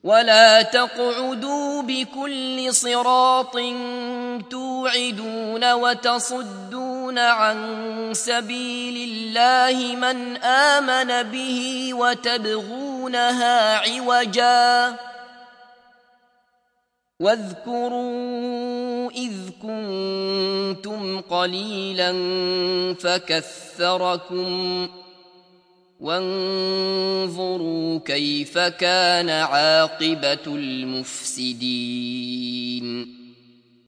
ولا تقعدوا بكل صراط توعدون وتصدون عن سبيل الله من آمن به وتبغونها عوجا واذكروا إذ كنتم قليلا فكثركم وانظروا كيف كان عاقبة المفسدين